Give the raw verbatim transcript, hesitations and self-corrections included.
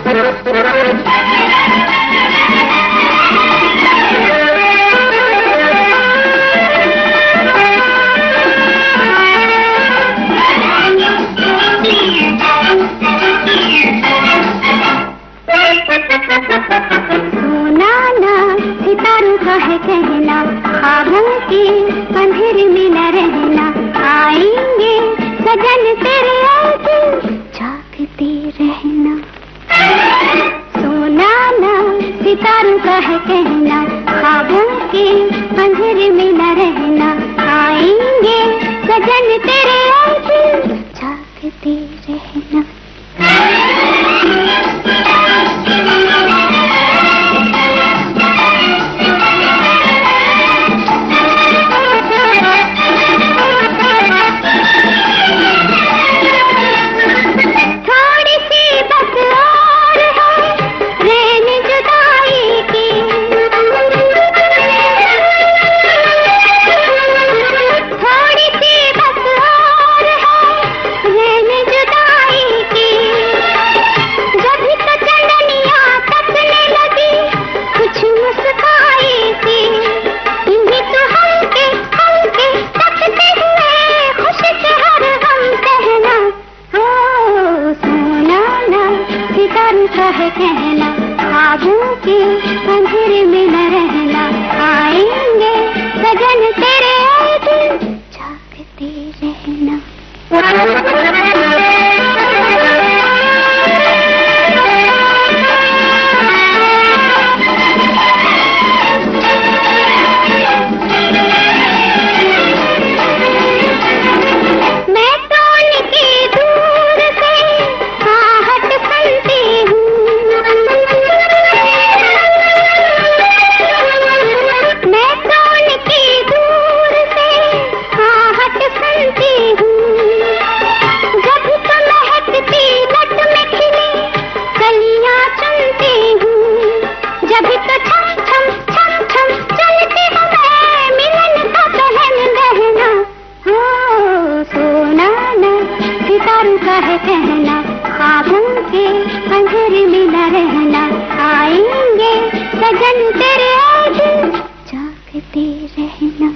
सोना ना सितारों का है कहना, ख्वाबों के अंधेरे में न रहना, आएंगे सजन तेरे आगे जागते रहना। सोना ना सितारों का है कहना, ख्वाबों के अंधेरे में न रहना, आएंगे सजन तेरे आगे जागते रहना। है कहना, ख्वाबों के अंधेरे में न रहना, आएंगे सजन तेरे आगे जागते रहना। है कहना, ख्वाबों के अंधेरे में न रहना, आएंगे सजन तेरे आगे जागते रहना।